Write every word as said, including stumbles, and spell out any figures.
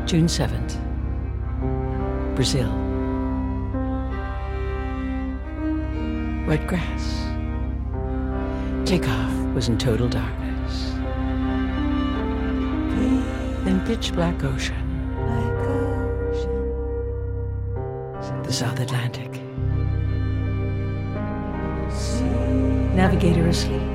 June seventh, Brazil. Wet grass. Takeoff was in total darkness. Then pitch black ocean. The South Atlantic. Navigator asleep.